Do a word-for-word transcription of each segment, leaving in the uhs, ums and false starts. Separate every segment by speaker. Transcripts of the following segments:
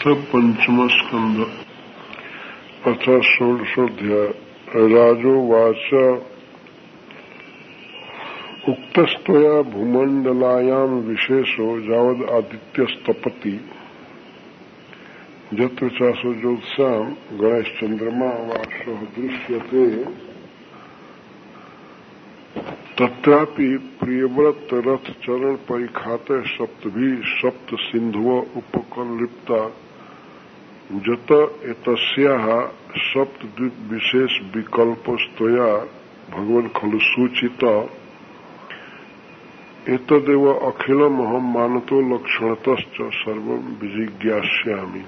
Speaker 1: पंचम स्कंध अथ षोडशोऽध्याय। राजोवाच उक्तस्त्वया भूमण्डलायां विशेषो यावद् आदित्यस्तपति यत्र चासो ज्योत्स्यां गणेशचन्द्रमा वासः दृश्यते तत्रापि प्रियव्रत रथ चरण परिखाते सप्तभिः सप्त सिन्धव उपकल्लिप्ता जत एतस्याः सप्तद्वीप विशेष विकल्पस्तया भगवन् खलु सूचिता एतदेव अखिलमहं मानतो लक्षणतश्च सर्वं विजिज्ञास्यामि।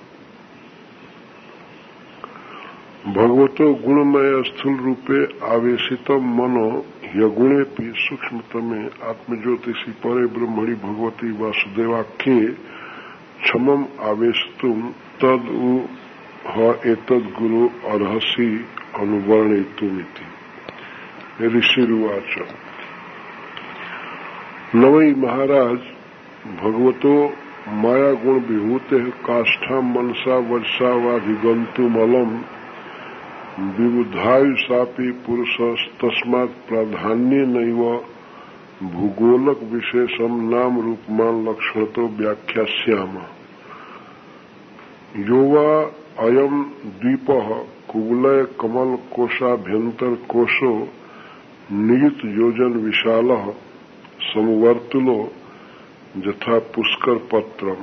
Speaker 1: भगवतो गुणमय स्थूल रूपे आवेशित मनो ह्यगुणेऽपि सूक्ष्मतमे आत्मज्योतिषि परे ब्रह्मणि भगवती वासुदेवाख्ये क्षमम् आवेशितुं तद् उ ह एतद् गुरु अर्हसि अनुवर्णयितुमिति। ऋषिरुवाच न वै महाराज भगवतो माया गुण विभूते काष्ठा मनसा वर्षा वाधिगंतुमलम विबुधायुषापि पुरुषस्तस्मात् प्राधान्येनैव भूगोलक विशेषम नाम रूपमान लक्षणतो व्याख्यास्यामः। यो वा अयम् द्वीपः कुवलय कमल कोशाभ्यंतर कोशो नियुत योजन विशालः समवर्तुलो यथा पुष्कर पत्रम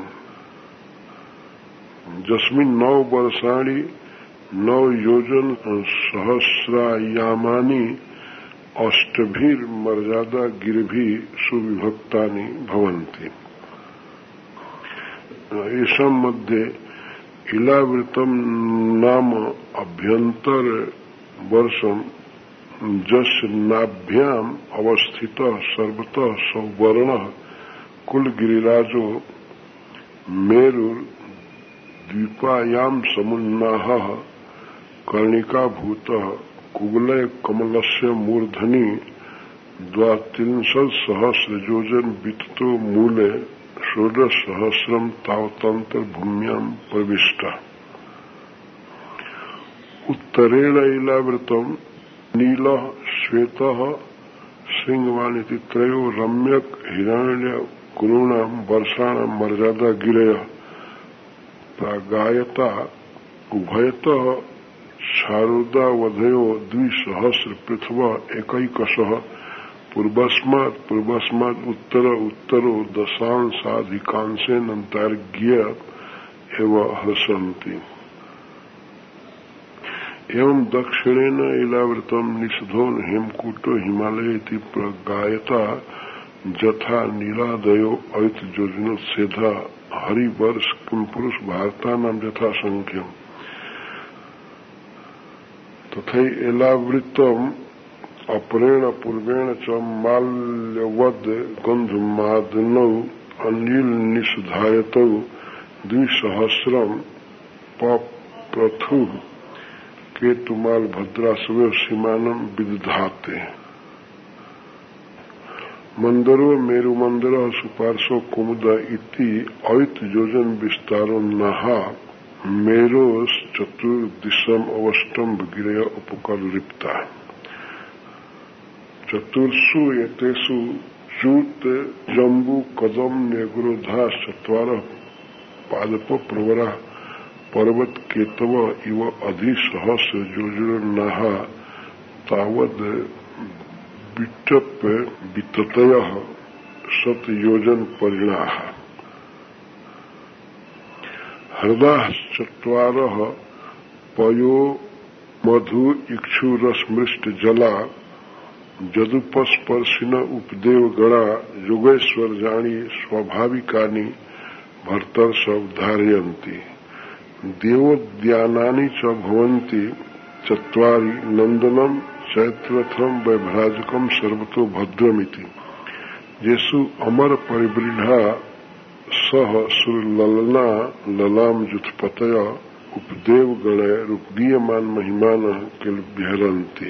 Speaker 1: जस्मिन् नौ वर्षाणि नौ योजन सहस्रायामानि अष्टभिर मर्यादा गिरिभिः सुविभक्तानि भवन्ति। येषां मध्ये इलावृतम नाम अभ्यंतर वर्षम जस्य नाभ्याम अवस्थितः सर्वतः सौवर्णः कुलगिरिराजो मेरुर द्वीपायां समुन्नाहः कर्णिकाभूतः कुवलय कमलस्य मूर्धनि द्वात्रिंशत् सहस्र योजन विततो मूले षोडश सहस्रम तावतंतर भूम्यां प्रविष्टः। उत्तरेण इलावृतम नीलः श्वेतः सिंहवानिति त्रयो रम्यक हिरण्य कुरूणां वर्षाणां मर्यादा गिरयः प्रागायता उभयतः शारदावधयो द्विसहस्र पृथ्वा एकैकशः पूर्वस्मात् पूर्वस्मात् उत्तर उत्तरो दशांशाधिकांशेन दैर्घ्य एव हसन्ति। एवं दक्षिणेन इलावृतम निषधो हेमकूटो हिमालय इति प्रगायता जथा नीलादयो अयत योजनोत्सेधा हरिवर्ष किम पुरुष भारतानां यथा संख्यम तथा एलावृतम अपरेण पूर्वेण च माल्यवद् गंधमादनौ अनिल निषधायतौ द्विसहस्रम पप्रथु केतुमाल भद्रासव सीमानं विदधाते। मंदरो मेरु मंदर सुपार्श्व कुमुद इति अयत योजन विस्तारो नहा मेरोस चतुर्दिशम अवष्टम गिरय उपकल्लिप्ता। चतुर्षु एतेषु जूत जम्बू कदम नेगुरोधा चत्वारः पादप प्रवरा पर्वत केतव इव अधिसहस्र योजनाः तावद् विट्टप विततयः शतयोजन परिणाः। हृदाः चत्वारः पयो मधु इक्षुरसमृष्ट जला जदुपस्पर्शिन उपदेव गणा योगेश्वर जानी स्वाभाविकानि भर्तर्षभ धारयन्ति। देवोद्यानानि च भवन्ति चत्वारि नंदनम चैत्रथम वैभ्राजकम सर्वतो भद्रमिति। येषु अमर परिवृढ़ा सह सुरललना ललाम जुथपतय उपदेव गणय रूपदीयमान महिमानः किल विहरन्ति।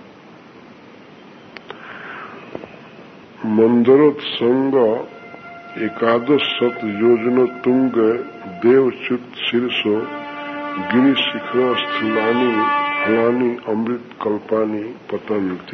Speaker 1: मंदरोत्संग एकादश शत योजन तुंग देवच्युत शीर्षो गिरि शिखर स्थूलानी फलानी अमृत कल्पानी पतन्ति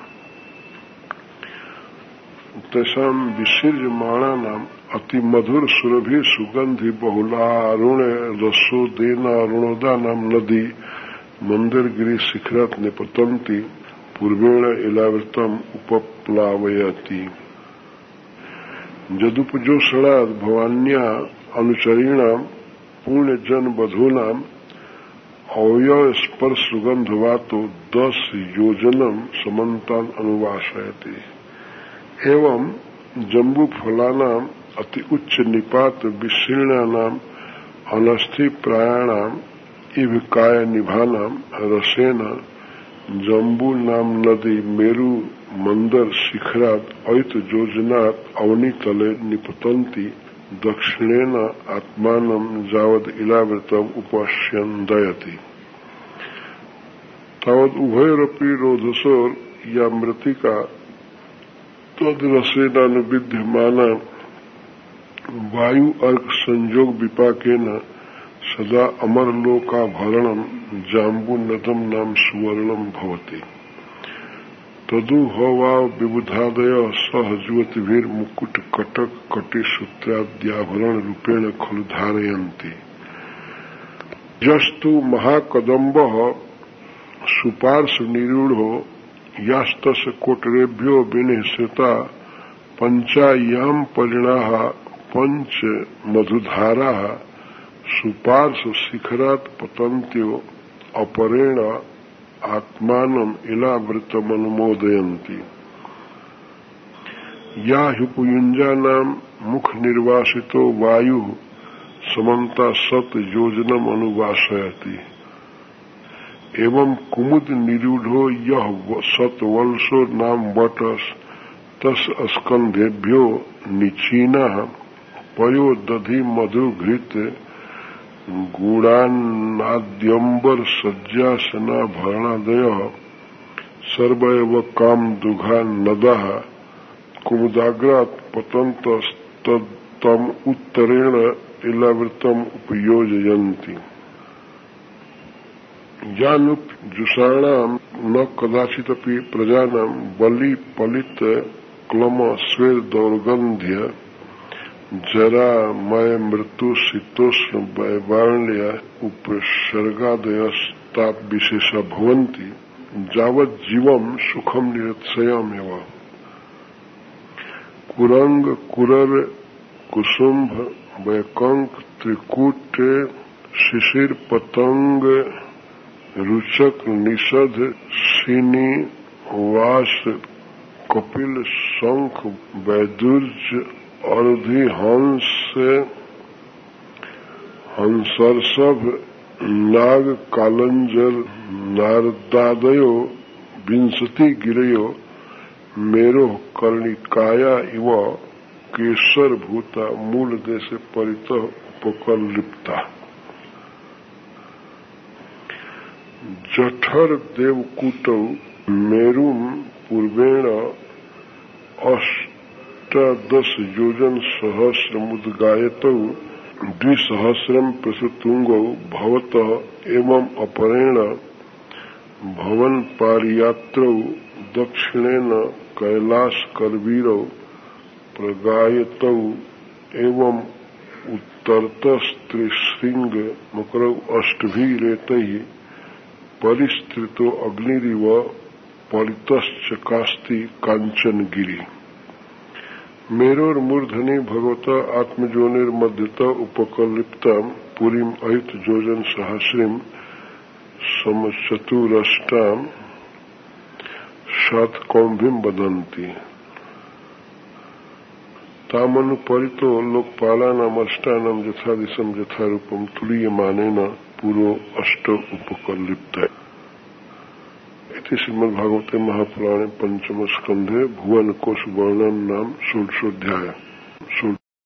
Speaker 1: तेषां विसृज्यमाणानां अति मधुर सुरभि सुगंधि बहुलारुण रसोदेनारुणोदानां नदी मंदिर गिरि शिखरात् निपतन्ति पूर्वेण इलावृतम उपप्लावयति जदुपजोषणात् भवान्या अनुचरीणां पुण्यजन बधूनां अवयव स्पर्श सुगंधवातो दस योजनम समन्तान अनुवासयति एवं जम्बू फलानाम अति उच्च निपात विशीर्णानाम अनस्थि प्रायाणाम इव काय निभानाम रसेन जम्बू नाम नदी मेरु मंदर शिखरात अयत योजनात् अवनी तले निपतन्ति दक्षिणेन आत्मानं जावद इलावृतम उपश्यन्दयति तावद उभयोरपि रोधसोर या मृतिका तद्रसेनानुविद्यमाना वायु अर्क संयोग विपाकेन सदा अमरलोकाभरणं जाम्बू नदम नाम सुवर्णम भवति तदु हवा विबुधादय सह ज्योतिभिर मुकुट कटक कटि सूत्राद्याभरण रूपेण खलु धारयन्ति यस्तु महाकदम्ब सुपार्श निरूढ़ो यास्तस कोटरेभ्यो विनिश्रिता पंचायाम परिणाः पंच मधुधाराः सुपार्श शिखरात् पतन्त्यो अपरेण आत्मानम इलावृतमनुमोदयन्ति या हुपुयुञ्जानां मुख निर्वासितो वायु समन्ता सत योजनम अनुवासयति एवं कुमुद निरूढ़ो यह सतवल्सो नाम वटस तस स्कंधेभ्यो निचीना पयो दधि मधु घृत गुणान्नाद्यंबर सज्जासना भरणादय सर्वैव काम दुघा नदा कुमुदाग्रात पतंतस्तम उत्तरेण इलावृतम उपयोजयन्ति यानुप जुषाणाम न कदाचिदपि प्रजानां बलि पलित क्लम स्वेद दौर्गंध्य जरा मय मृत्यु शीतोष्ण वैवार्ण्य उपसर्गादयस्ताप विशेषा भवन्ति जावत् जीवम सुखम निरत्सयमेव कुरंग कुरर कुसुम्भ वैकंक त्रिकूट शिशिर पतंग रुचक निषद सिनी वास कपिल शंख वैदुर्ज अर्धि हंस हंसर्षभ नाग कालंजर नारदादयो विंशति गिरयो मेरो कर्णिकाया इव केसर भूता मूल देश परित उपकलिप्ता जठर देवकूटौ मेरुम पूर्वेण अष्टादश योजन सहस्रमुद्गायतौ द्विसहस्रम प्रसुतुंगौ भवतः एवं अपरेण भवन पारियात्रौ दक्षिणेन कैलाश करवीरौ प्रगायतौ एवं उत्तरतस्त्रिशृंग मकरौ अष्टभिरेतैः परिस्त्रितो अग्निरिव परितश्चकास्ति कांचनगिरि मेरोर्मूर्धनि भगवता आत्मजोनिर्मध्यता उपकलिप्ता पुरीम अहित योजन सहस्रीम समचतुरष्टाम शतकौंभिम वदन्ति तामनुपरितो लोकपालानाम अष्टानाम यथादिशम यथारूपम तुरीयमानेन पूर्व अष्ट उपकलिप्त इति श्रीमद्भागवते महापुराणे पंचम स्कंधे भुवन कोश वर्णन नाम षोडशोऽध्याय षोडश